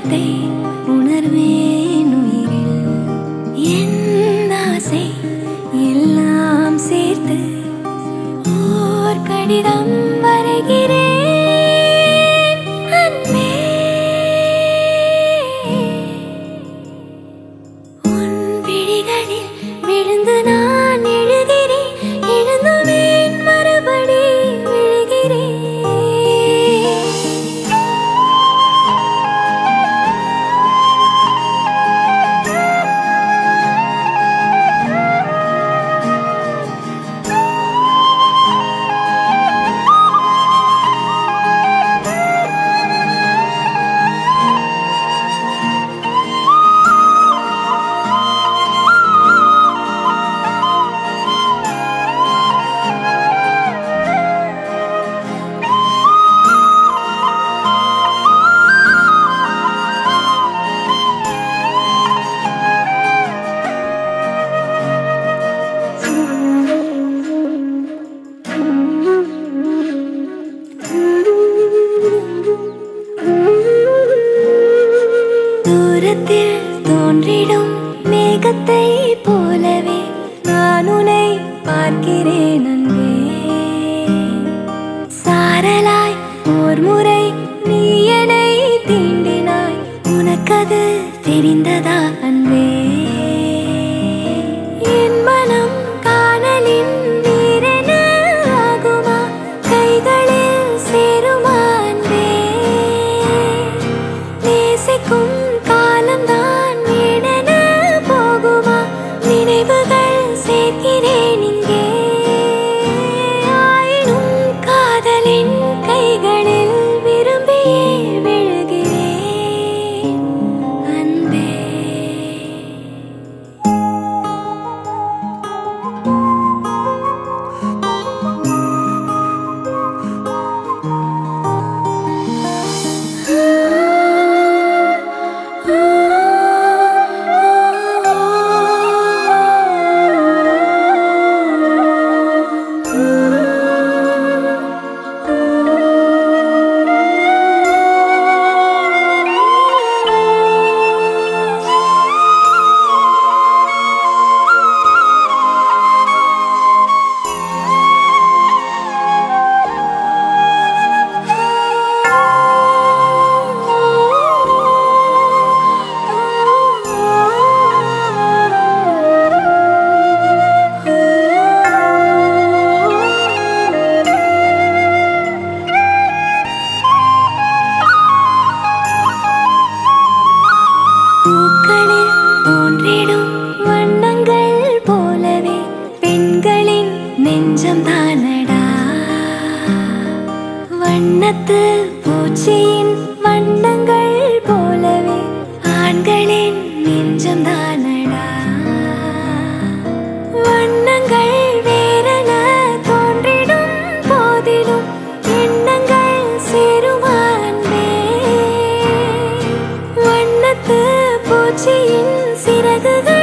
மயக்கத்தை உணர்வேன் உயிரில் என் ஆசை எல்லாம் சேர்த்து ஓர் கடிதம் வரைகிறேன் அன்பே உன் விழிகளில் விழுந்து நான் எழுகிறேன் எழுந்துவேன் மறுபடி விழுகிறேன் தூரத்தில் தோன்றிடும் மேகத்தை போலவே நான் உன்னை பார்க்கிறேன் அன்பே சாரலாய் ஓர் முறை நீ என்னை தீண்டினாய் உனக்கது தெரிந்ததா அன்பே என் மனம் காணலின் நீரென ஆகுமா கைகளில் சேருமா அன்பே நேசிக்கும் காலம்தான் வீணென போகுமா நினைவுகள் சேர்க்கிறேன் இங்கே ஆயினும் காதலின் கைகளில் விரும்பியே விழுகிறேன் அன்பே பூக்களில் தோன்றிடும் வண்ணங்கள் போலவே பெண்களின் நெஞ்சம் தானடா வண்ணத்து பூச்சியின் வண்ணங்கள் போலவே ஆண்களின் நெஞ்சம் தானடா வண்ணங்கள் வேறென தோன்றிடும் போதிலும் எண்ணங்கள் சேருமா அன்பே வண்ணத்து பூச்சியின் சிறகுகள்